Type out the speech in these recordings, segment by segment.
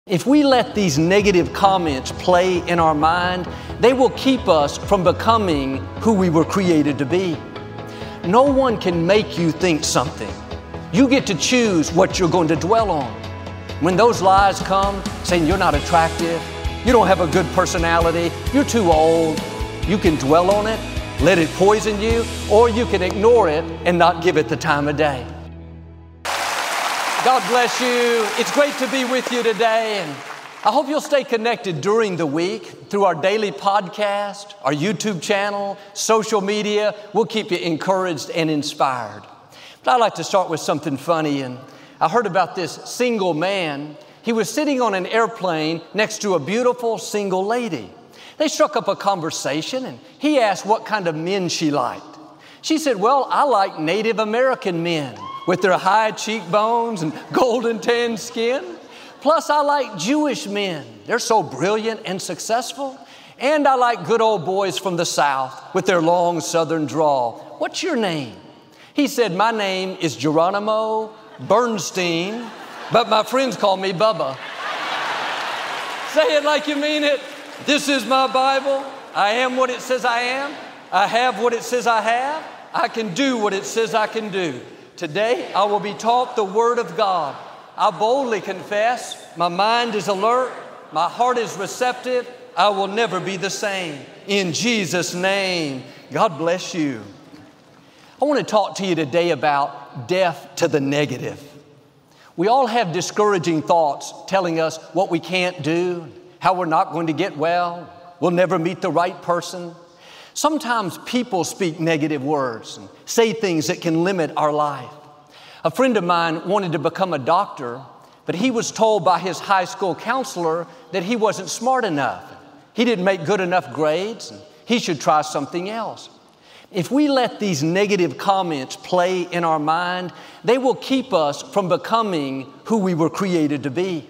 If we let these negative comments play in our mind, they will keep us from becoming who we were created to be. No one can make you think something. You get to choose what you're going to dwell on. When those lies come saying you're not attractive, you don't have a good personality, you're too old, you can dwell on it, let it poison you, or you can ignore it and not give it the time of day. God bless you. It's great to be with you today, and I hope you'll stay connected during the week through our daily podcast, our YouTube channel, social media. We'll keep you encouraged and inspired. But I'd like to start with something funny, and I heard about this single man. He was sitting on an airplane next to a beautiful single lady. They struck up a conversation, and he asked what kind of men she liked. She said, "Well, I like Native American men with their high cheekbones and golden tan skin. Plus, I like Jewish men. They're so brilliant and successful. And I like good old boys from the South with their long Southern drawl. What's your name?" He said, "My name is Geronimo Bernstein, but my friends call me Bubba." Say it like you mean it. This is my Bible. I am what it says I am. I have what it says I have. I can do what it says I can do. Today, I will be taught the Word of God. I boldly confess, my mind is alert, my heart is receptive, I will never be the same. In Jesus' name, God bless you. I want to talk to you today about death to the negative. We all have discouraging thoughts telling us what we can't do, how we're not going to get well, we'll never meet the right person. Sometimes people speak negative words and say things that can limit our life. A friend of mine wanted to become a doctor, but he was told by his high school counselor that he wasn't smart enough. He didn't make good enough grades, and he should try something else. If we let these negative comments play in our mind, they will keep us from becoming who we were created to be.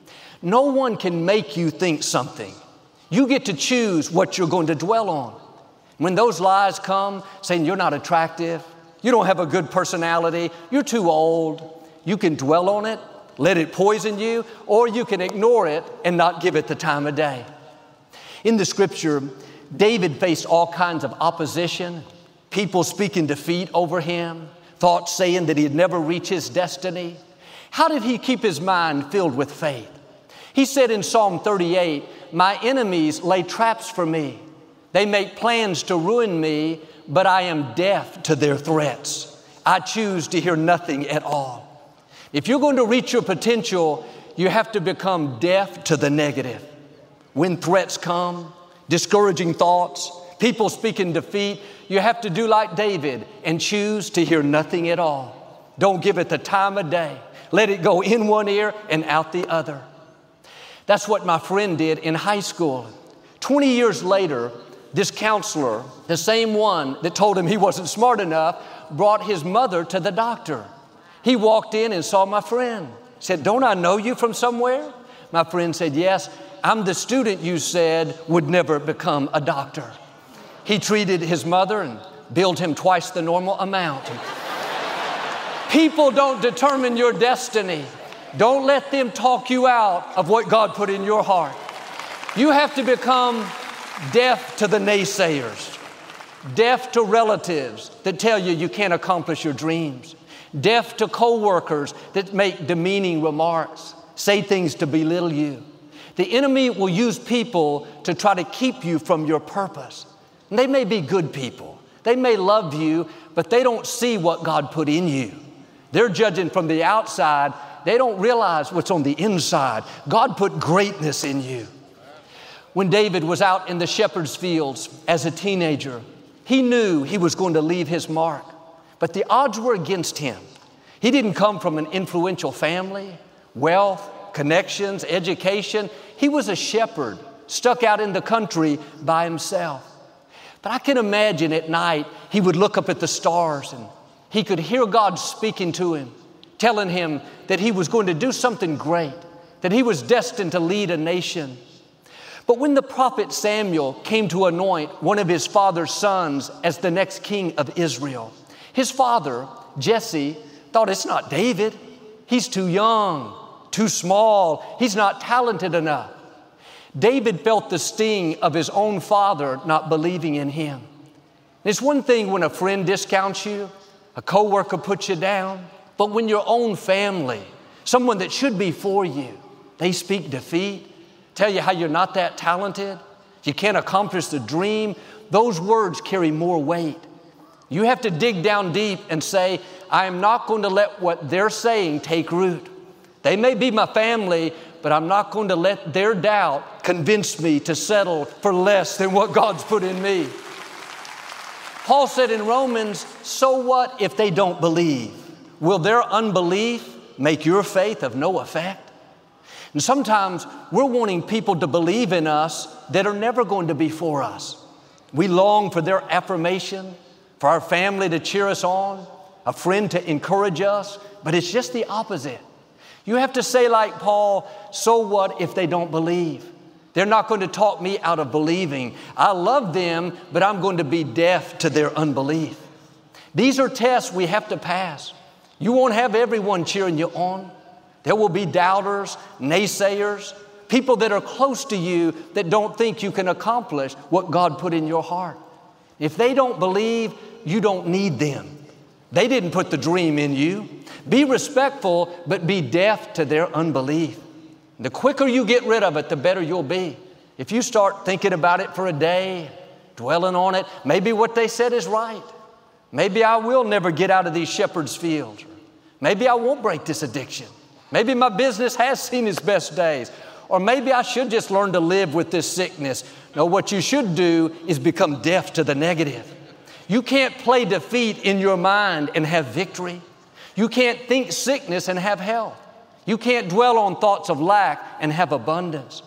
No one can make you think something. You get to choose what you're going to dwell on. When those lies come saying you're not attractive, you don't have a good personality, you're too old, you can dwell on it, let it poison you, or you can ignore it and not give it the time of day. In the scripture, David faced all kinds of opposition, people speaking defeat over him, thoughts saying that he'd never reach his destiny. How did he keep his mind filled with faith? He said in Psalm 38, "My enemies lay traps for me. They make plans to ruin me, but I am deaf to their threats. I choose to hear nothing at all." If you're going to reach your potential, you have to become deaf to the negative. When threats come, discouraging thoughts, people speaking defeat, you have to do like David and choose to hear nothing at all. Don't give it the time of day. Let it go in one ear and out the other. That's what my friend did in high school. 20 years later, this counselor, the same one that told him he wasn't smart enough, brought his mother to the doctor. He walked in and saw my friend. Said, "Don't I know you from somewhere?" My friend said, "Yes, I'm the student you said would never become a doctor." He treated his mother and billed him twice the normal amount. People don't determine your destiny. Don't let them talk you out of what God put in your heart. You have to become deaf to the naysayers, deaf to relatives that tell you you can't accomplish your dreams, deaf to coworkers that make demeaning remarks, say things to belittle you. The enemy will use people to try to keep you from your purpose. And they may be good people. They may love you, but they don't see what God put in you. They're judging from the outside. They don't realize what's on the inside. God put greatness in you. When David was out in the shepherd's fields as a teenager, he knew he was going to leave his mark, but the odds were against him. He didn't come from an influential family, wealth, connections, education. He was a shepherd stuck out in the country by himself. But I can imagine at night he would look up at the stars and he could hear God speaking to him, telling him that he was going to do something great, that he was destined to lead a nation. But when the prophet Samuel came to anoint one of his father's sons as the next king of Israel, his father, Jesse, thought, "It's not David. He's too young, too small, he's not talented enough. David felt the sting of his own father not believing in him. It's one thing when a friend discounts you, a coworker puts you down, but when your own family, someone that should be for you, they speak defeat, tell you how you're not that talented, you can't accomplish the dream, those words carry more weight. You have to dig down deep and say, I am not going to let what they're saying take root. They may be my family, but I'm not going to let their doubt convince me to settle for less than what God's put in me. Paul said in Romans, so what if they don't believe? Will their unbelief make your faith of no effect? And sometimes we're wanting people to believe in us that are never going to be for us. We long for their affirmation, for our family to cheer us on, a friend to encourage us, but it's just the opposite. You have to say like Paul, so what if they don't believe? They're not going to talk me out of believing. I love them, but I'm going to be deaf to their unbelief. These are tests we have to pass. You won't have everyone cheering you on. There will be doubters, naysayers, people that are close to you that don't think you can accomplish what God put in your heart. If they don't believe, you don't need them. They didn't put the dream in you. Be respectful, but be deaf to their unbelief. The quicker you get rid of it, the better you'll be. If you start thinking about it for a day, dwelling on it, maybe what they said is right. Maybe I will never get out of these shepherd's fields. Maybe I won't break this addiction. Maybe my business has seen its best days. Or maybe I should just learn to live with this sickness. No, what you should do is become deaf to the negative. You can't play defeat in your mind and have victory. You can't think sickness and have health. You can't dwell on thoughts of lack and have abundance.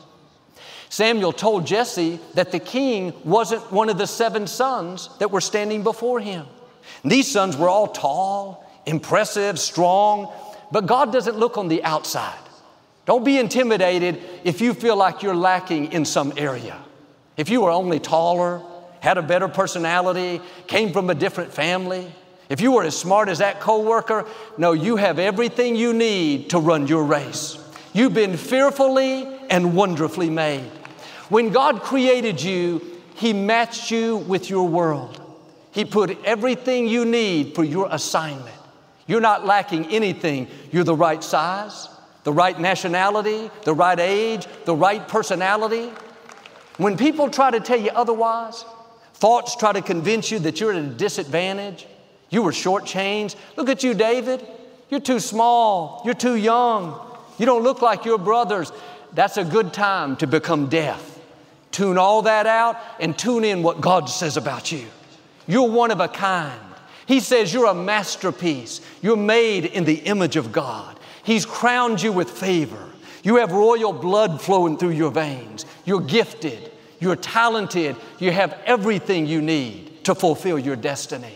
Samuel told Jesse that the king wasn't one of the 7 sons that were standing before him. These sons were all tall, impressive, strong, but God doesn't look on the outside. Don't be intimidated if you feel like you're lacking in some area. If you were only taller, had a better personality, came from a different family, if you were as smart as that coworker, no, you have everything you need to run your race. You've been fearfully and wonderfully made. When God created you, He matched you with your world. He put everything you need for your assignment. You're not lacking anything. You're the right size, the right nationality, the right age, the right personality. When people try to tell you otherwise, thoughts try to convince you that you're at a disadvantage, you were shortchanged. Look at you, David. You're too small. You're too young. You don't look like your brothers. That's a good time to become deaf. Tune all that out and tune in what God says about you. You're one of a kind. He says you're a masterpiece. You're made in the image of God. He's crowned you with favor. You have royal blood flowing through your veins. You're gifted. You're talented. You have everything you need to fulfill your destiny.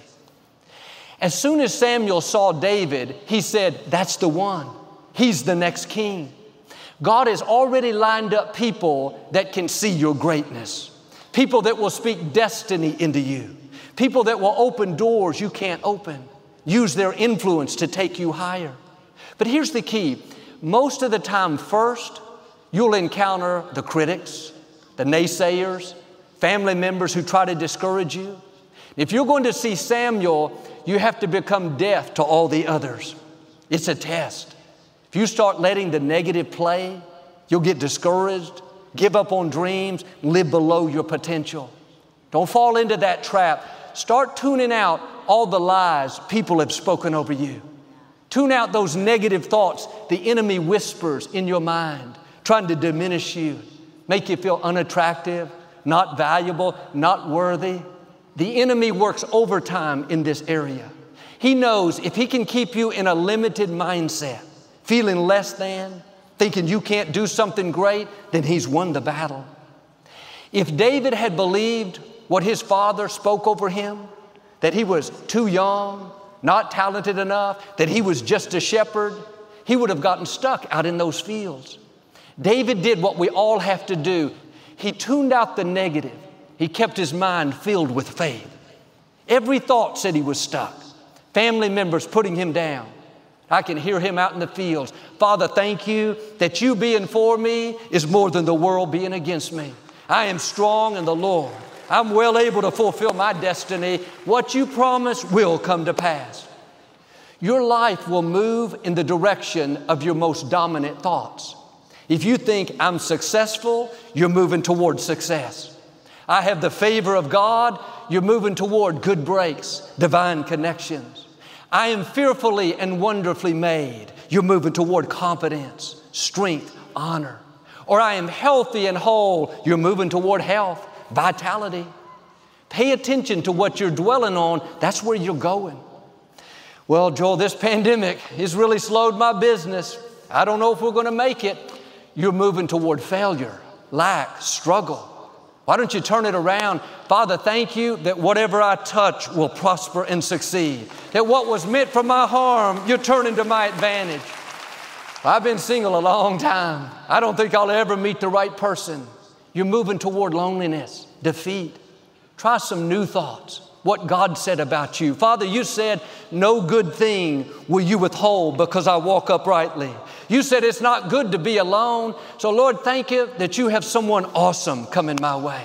As soon as Samuel saw David, he said, that's the one. He's the next king. God has already lined up people that can see your greatness. People that will speak destiny into you. People that will open doors you can't open. Use their influence to take you higher. But here's the key. Most of the time first, you'll encounter the critics, the naysayers, family members who try to discourage you. If you're going to see Samuel, you have to become deaf to all the others. It's a test. If you start letting the negative play, you'll get discouraged, give up on dreams, live below your potential. Don't fall into that trap. Start tuning out all the lies people have spoken over you. Tune out those negative thoughts the enemy whispers in your mind, trying to diminish you, make you feel unattractive, not valuable, not worthy. The enemy works overtime in this area. He knows if he can keep you in a limited mindset, feeling less than, thinking you can't do something great, then he's won the battle. If David had believed what his father spoke over him, that he was too young, not talented enough, that he was just a shepherd, he would have gotten stuck out in those fields. David did what we all have to do. He tuned out the negative. He kept his mind filled with faith. Every thought said he was stuck. Family members putting him down. I can hear him out in the fields. Father, thank you that you being for me is more than the world being against me. I am strong in the Lord. I'm well able to fulfill my destiny. What you promised will come to pass. Your life will move in the direction of your most dominant thoughts. If you think I'm successful, you're moving toward success. I have the favor of God, you're moving toward good breaks, divine connections. I am fearfully and wonderfully made. You're moving toward confidence, strength, honor. Or I am healthy and whole. You're moving toward health, vitality. Pay attention to what you're dwelling on. That's where you're going. Well, Joel, this pandemic has really slowed my business. I don't know if we're going to make it. You're moving toward failure, lack, struggle. Why don't you turn it around? Father, thank you that whatever I touch will prosper and succeed. That what was meant for my harm, you're turning to my advantage. I've been single a long time. I don't think I'll ever meet the right person. You're moving toward loneliness, defeat. Try some new thoughts. What God said about you. Father, you said, no good thing will you withhold because I walk uprightly. You said it's not good to be alone. So Lord, thank you that you have someone awesome coming my way.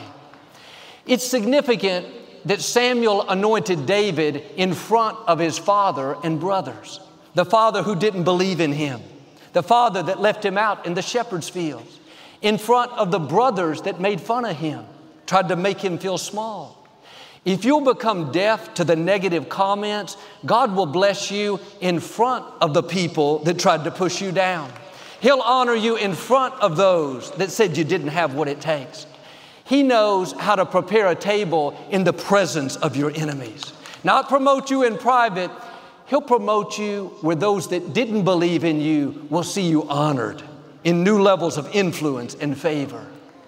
It's significant that Samuel anointed David in front of his father and brothers. The father who didn't believe in him. The father that left him out in the shepherd's fields. In front of the brothers that made fun of him. Tried to make him feel small. If you'll become deaf to the negative comments, God will bless you in front of the people that tried to push you down. He'll honor you in front of those that said you didn't have what it takes. He knows how to prepare a table in the presence of your enemies. Not promote you in private. He'll promote you where those that didn't believe in you will see you honored in new levels of influence and favor.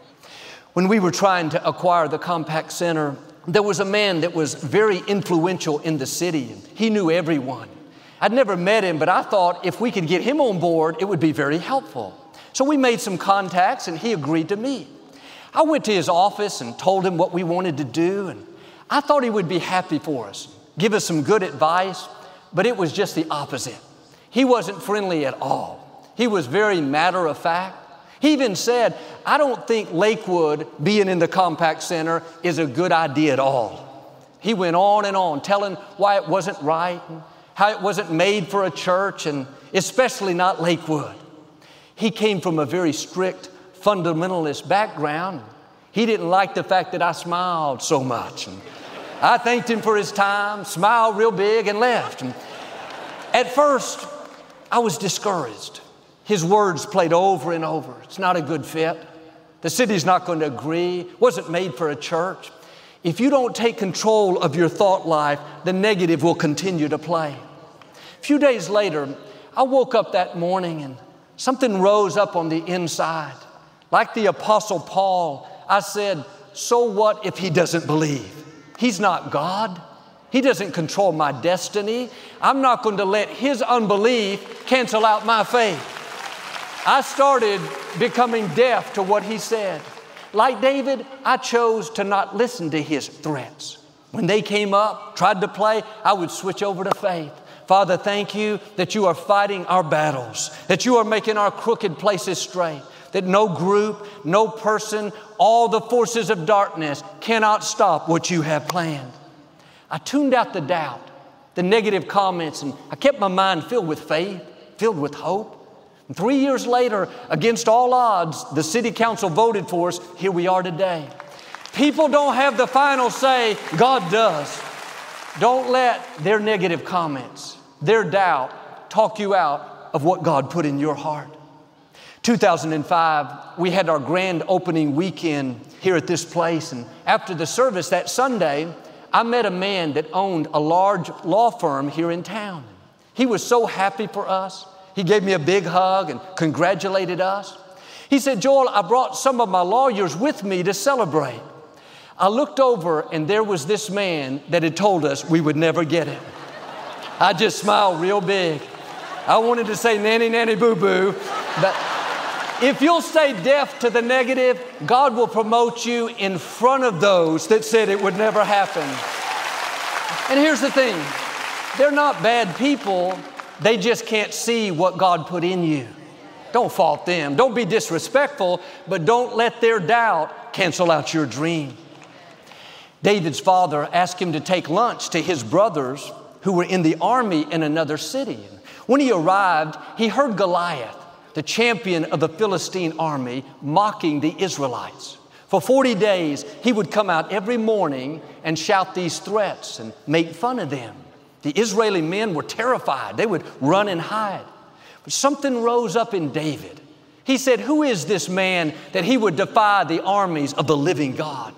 When we were trying to acquire the Compaq Center, there was a man that was very influential in the city. He knew everyone. I'd never met him, but I thought if we could get him on board, it would be very helpful. So we made some contacts and he agreed to meet. I went to his office and told him what we wanted to do, and I thought he would be happy for us, give us some good advice, but it was just the opposite. He wasn't friendly at all. He was very matter of fact. He even said, I don't think Lakewood being in the Compaq Center is a good idea at all. He went on and on, telling why it wasn't right, and how it wasn't made for a church, and especially not Lakewood. He came from a very strict fundamentalist background. He didn't like the fact that I smiled so much. And I thanked him for his time, smiled real big, and left. And at first, I was discouraged. His words played over and over. It's not a good fit. The city's not going to agree. Wasn't made for a church. If you don't take control of your thought life, the negative will continue to play. A few days later, I woke up that morning and something rose up on the inside. Like the Apostle Paul, I said, so what if he doesn't believe? He's not God. He doesn't control my destiny. I'm not going to let his unbelief cancel out my faith. I started becoming deaf to what he said. Like David, I chose to not listen to his threats. When they came up, tried to play, I would switch over to faith. Father, thank you that you are fighting our battles, that you are making our crooked places straight, that no group, no person, all the forces of darkness cannot stop what you have planned. I tuned out the doubt, the negative comments, and I kept my mind filled with faith, filled with hope. And 3 years later, against all odds, the city council voted for us. Here we are today. People don't have the final say. God does. Don't let their negative comments, their doubt, talk you out of what God put in your heart. 2005, we had our grand opening weekend here at this place. And after the service that Sunday, I met a man that owned a large law firm here in town. He was so happy for us. He gave me a big hug and congratulated us. He said, Joel, I brought some of my lawyers with me to celebrate. I looked over and there was this man that had told us we would never get it. I just smiled real big. I wanted to say nanny, nanny, boo, boo. But if you'll stay deaf to the negative, God will promote you in front of those that said it would never happen. And here's the thing. They're not bad people. They just can't see what God put in you. Don't fault them. Don't be disrespectful, but don't let their doubt cancel out your dream. David's father asked him to take lunch to his brothers who were in the army in another city. When he arrived, he heard Goliath, the champion of the Philistine army, mocking the Israelites. For 40 days, he would come out every morning and shout these threats and make fun of them. The Israeli men were terrified. They would run and hide. But something rose up in David. He said, "Who is this man that he would defy the armies of the living God?"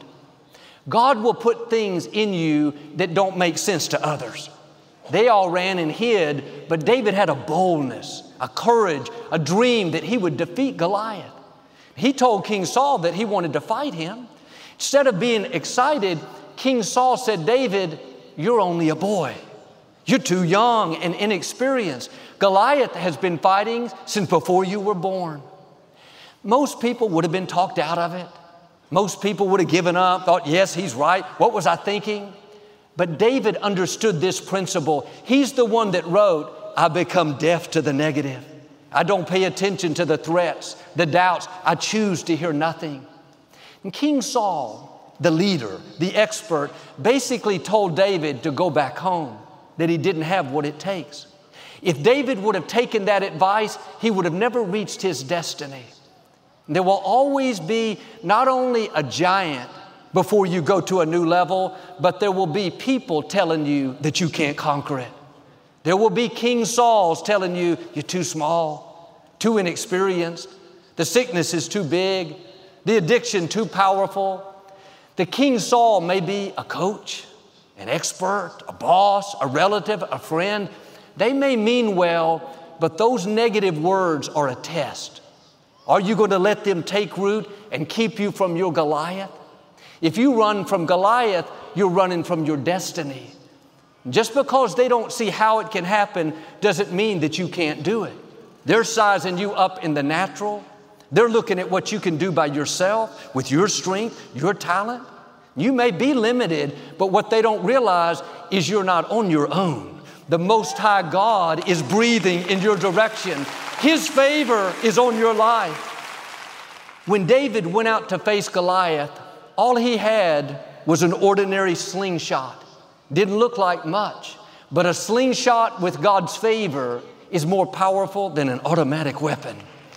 God will put things in you that don't make sense to others. They all ran and hid, but David had a boldness, a courage, a dream that he would defeat Goliath. He told King Saul that he wanted to fight him. Instead of being excited, King Saul said, "David, you're only a boy. You're too young and inexperienced. Goliath has been fighting since before you were born." Most people would have been talked out of it. Most people would have given up, thought, yes, he's right. What was I thinking? But David understood this principle. He's the one that wrote, "I become deaf to the negative. I don't pay attention to the threats, the doubts. I choose to hear nothing." And King Saul, the leader, the expert, basically told David to go back home, that he didn't have what it takes. If David would have taken that advice, he would have never reached his destiny. There will always be not only a giant before you go to a new level, but there will be people telling you that you can't conquer it. There will be King Sauls telling you you're too small, too inexperienced, the sickness is too big, the addiction too powerful. The King Saul may be a coach, an expert, a boss, a relative, a friend. They may mean well, but those negative words are a test. Are you going to let them take root and keep you from your Goliath? If you run from Goliath, you're running from your destiny. Just because they don't see how it can happen doesn't mean that you can't do it. They're sizing you up in the natural. They're looking at what you can do by yourself, with your strength, your talent. You may be limited, but what they don't realize is you're not on your own. The Most High God is breathing in your direction. His favor is on your life. When David went out to face Goliath, all he had was an ordinary slingshot. Didn't look like much, but a slingshot with God's favor is more powerful than an automatic weapon.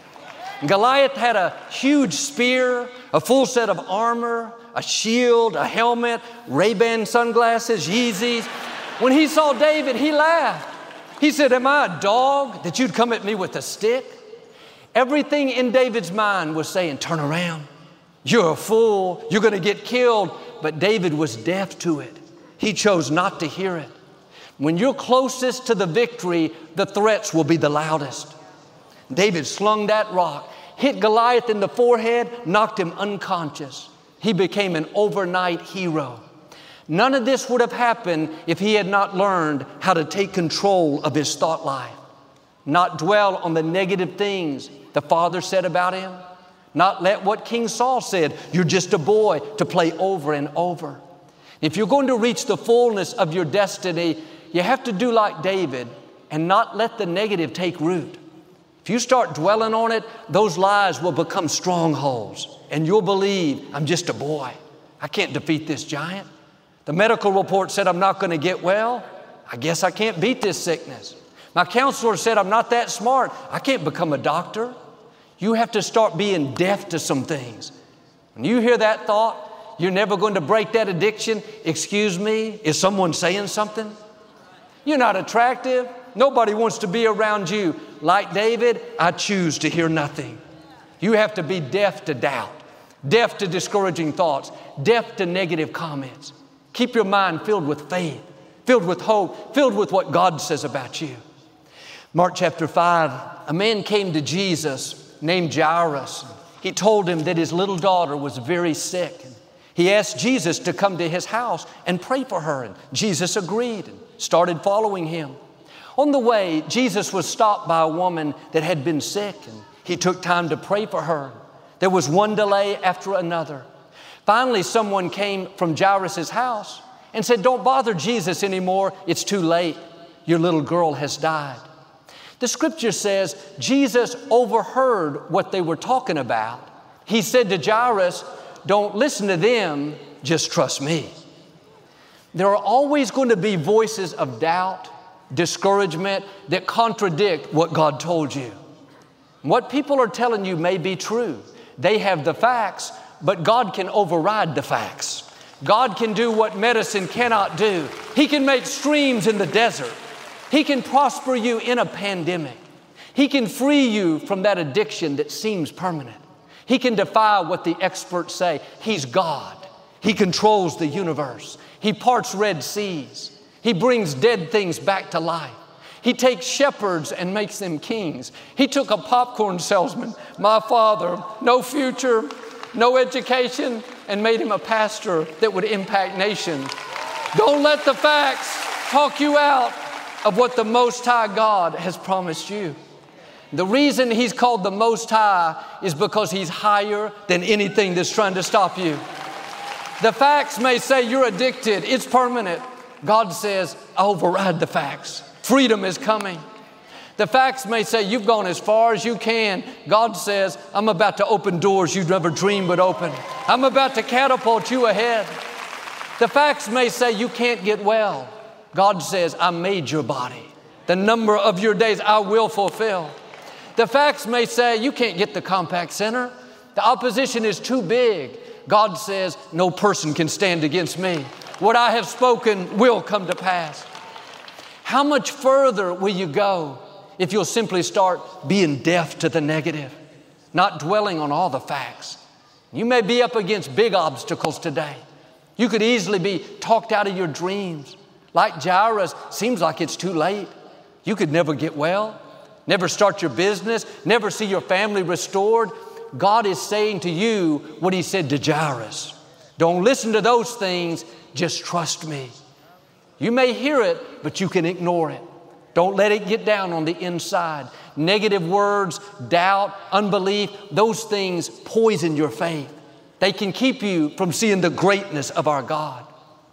Goliath had a huge spear, a full set of armor, a shield, a helmet, Ray-Ban sunglasses, Yeezys. When he saw David, he laughed. He said, "Am I a dog that you'd come at me with a stick?" Everything in David's mind was saying, "Turn around. You're a fool. You're going to get killed." But David was deaf to it. He chose not to hear it. When you're closest to the victory, the threats will be the loudest. David slung that rock, hit Goliath in the forehead, knocked him unconscious. He became an overnight hero. None of this would have happened if he had not learned how to take control of his thought life, not dwell on the negative things the father said about him, not let what King Saul said, "You're just a boy," to play over and over. If you're going to reach the fullness of your destiny, you have to do like David and not let the negative take root. If you start dwelling on it, those lies will become strongholds, and you'll believe, "I'm just a boy. I can't defeat this giant. The medical report said I'm not going to get well. I guess I can't beat this sickness. My counselor said I'm not that smart. I can't become a doctor." You have to start being deaf to some things. When you hear that thought, you're never going to break that addiction. "Excuse me, is someone saying something? You're not attractive. Nobody wants to be around you." Like David, I choose to hear nothing. You have to be deaf to doubt, deaf to discouraging thoughts, deaf to negative comments. Keep your mind filled with faith, filled with hope, filled with what God says about you. Mark chapter 5, a man came to Jesus named Jairus. He told him that his little daughter was very sick. He asked Jesus to come to his house and pray for her, and Jesus agreed and started following him. On the way, Jesus was stopped by a woman that had been sick, and he took time to pray for her. There was one delay after another. Finally, someone came from Jairus' house and said, "Don't bother Jesus anymore. It's too late. Your little girl has died." The scripture says Jesus overheard what they were talking about. He said to Jairus, don't listen to them, just trust me. There are always going to be voices of doubt, discouragement that contradict what God told you. What people are telling you may be true. They have the facts, but God can override the facts. God can do what medicine cannot do. He can make streams in the desert. He can prosper you in a pandemic. He can free you from that addiction that seems permanent. He can defy what the experts say. He's God. He controls the universe. He parts red seas. He brings dead things back to life. He takes shepherds and makes them kings. He took a popcorn salesman, my father, no future, no education, and made him a pastor that would impact nations. Don't let the facts talk you out of what the Most High God has promised you. The reason He's called the Most High is because He's higher than anything that's trying to stop you. The facts may say you're addicted, it's permanent. God says, I override the facts. Freedom is coming. The facts may say you've gone as far as you can. God says, I'm about to open doors you'd never dreamed would open. I'm about to catapult you ahead. The facts may say you can't get well. God says, I made your body. The number of your days I will fulfill. The facts may say you can't get the Compaq Center. The opposition is too big. God says, no person can stand against me. What I have spoken will come to pass. How much further will you go if you'll simply start being deaf to the negative, not dwelling on all the facts? You may be up against big obstacles today. You could easily be talked out of your dreams. Like Jairus, seems like it's too late. You could never get well, never start your business, never see your family restored. God is saying to you what He said to Jairus. Don't listen to those things, just trust me. You may hear it, but you can ignore it. Don't let it get down on the inside. Negative words, doubt, unbelief, those things poison your faith. They can keep you from seeing the greatness of our God.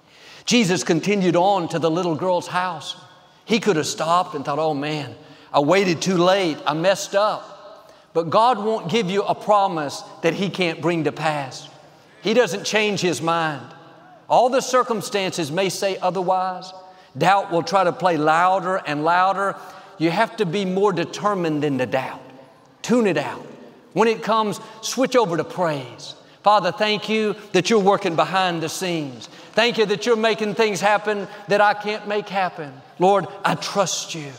Jesus continued on to the little girl's house. He could have stopped and thought, oh man, I waited too late. I messed up. But God won't give you a promise that He can't bring to pass. He doesn't change His mind. All the circumstances may say otherwise. Doubt will try to play louder and louder. You have to be more determined than to doubt. Tune it out. When it comes, switch over to praise. Father, thank you that you're working behind the scenes. Thank you that you're making things happen that I can't make happen. Lord, I trust you.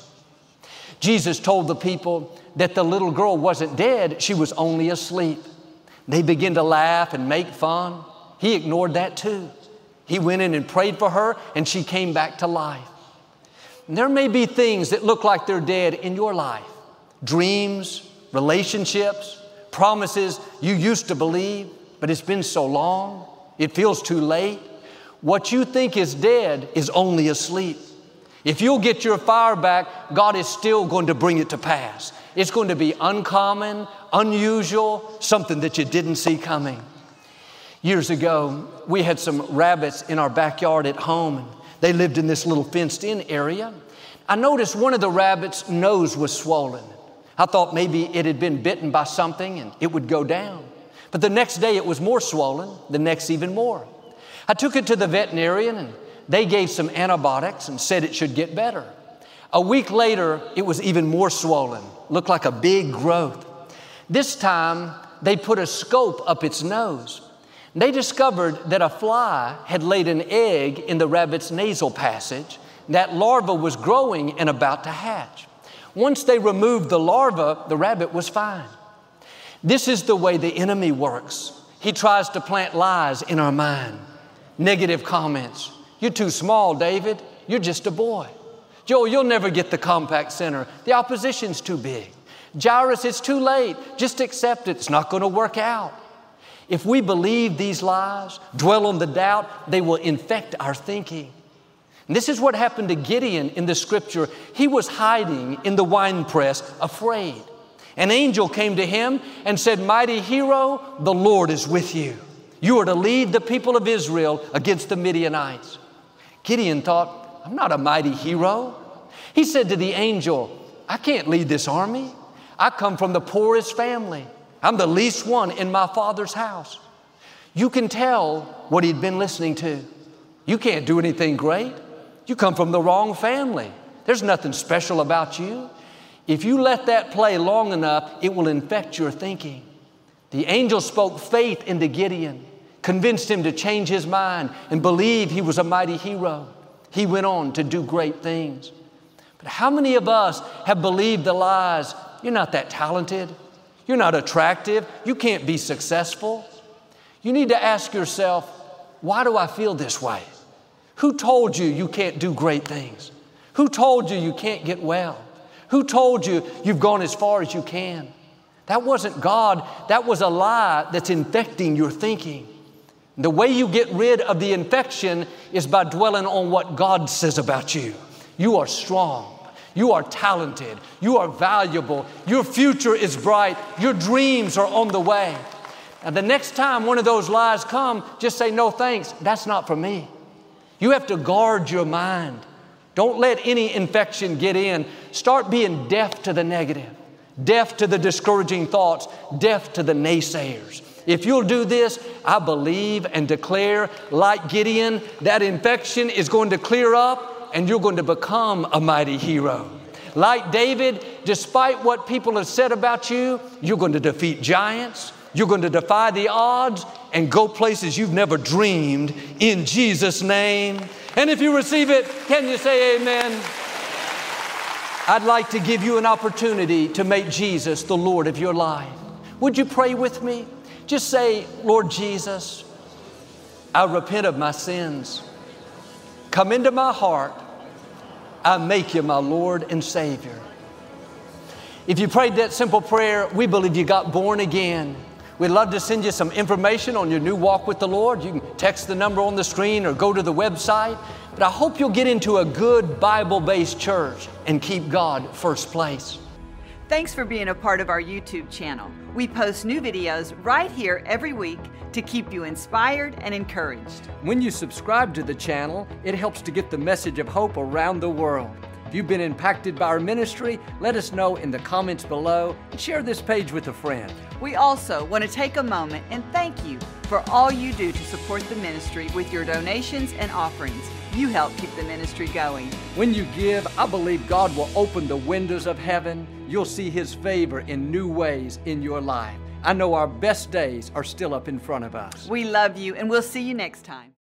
Jesus told the people that the little girl wasn't dead, she was only asleep. They began to laugh and make fun. He ignored that too. He went in and prayed for her, and she came back to life. And there may be things that look like they're dead in your life. Dreams, relationships, promises you used to believe, but it's been so long, it feels too late. What you think is dead is only asleep. If you'll get your fire back, God is still going to bring it to pass. It's going to be uncommon, unusual, something that you didn't see coming. Years ago, we had some rabbits in our backyard at home, and they lived in this little fenced-in area. I noticed one of the rabbits' nose was swollen. I thought maybe it had been bitten by something and it would go down. But the next day it was more swollen, the next even more. I took it to the veterinarian and they gave some antibiotics and said it should get better. A week later, it was even more swollen, looked like a big growth. This time, they put a scope up its nose. They discovered that a fly had laid an egg in the rabbit's nasal passage. That larva was growing and about to hatch. Once they removed the larva, the rabbit was fine. This is the way the enemy works. He tries to plant lies in our mind. Negative comments. You're too small, David. You're just a boy. Joel, you'll never get the Compaq Center. The opposition's too big. Jairus, it's too late. Just accept it. It's not going to work out. If we believe these lies, dwell on the doubt, they will infect our thinking. And this is what happened to Gideon in the scripture. He was hiding in the winepress, afraid. An angel came to him and said, "Mighty hero, the Lord is with you. You are to lead the people of Israel against the Midianites." Gideon thought, "I'm not a mighty hero." He said to the angel, I can't lead this army. I come from the poorest family. I'm the least one in my father's house. You can tell what he'd been listening to. You can't do anything great. You come from the wrong family. There's nothing special about you. If you let that play long enough, it will infect your thinking. The angel spoke faith into Gideon, convinced him to change his mind and believe he was a mighty hero. He went on to do great things. But how many of us have believed the lies? You're not that talented. You're not attractive. You can't be successful. You need to ask yourself, why do I feel this way? Who told you you can't do great things? Who told you you can't get well? Who told you you've gone as far as you can? That wasn't God. That was a lie that's infecting your thinking. The way you get rid of the infection is by dwelling on what God says about you. You are strong. You are talented. You are valuable. Your future is bright. Your dreams are on the way. And the next time one of those lies come, just say, no thanks, that's not for me. You have to guard your mind. Don't let any infection get in. Start being deaf to the negative, deaf to the discouraging thoughts, deaf to the naysayers. If you'll do this, I believe and declare, like Gideon, that infection is going to clear up and you're going to become a mighty hero. Like David, despite what people have said about you, you're going to defeat giants. You're going to defy the odds and go places you've never dreamed in Jesus' name. And if you receive it, can you say amen? I'd like to give you an opportunity to make Jesus the Lord of your life. Would you pray with me? Just say, Lord Jesus, I repent of my sins. Come into my heart. I make you my Lord and Savior. If you prayed that simple prayer, we believe you got born again. We'd love to send you some information on your new walk with the Lord. You can text the number on the screen or go to the website. But I hope you'll get into a good Bible-based church and keep God first place. Thanks for being a part of our YouTube channel. We post new videos right here every week to keep you inspired and encouraged. When you subscribe to the channel, it helps to get the message of hope around the world. If you've been impacted by our ministry, let us know in the comments below and share this page with a friend. We also want to take a moment and thank you for all you do to support the ministry with your donations and offerings. You help keep the ministry going. When you give, I believe God will open the windows of heaven. You'll see His favor in new ways in your life. I know our best days are still up in front of us. We love you, and we'll see you next time.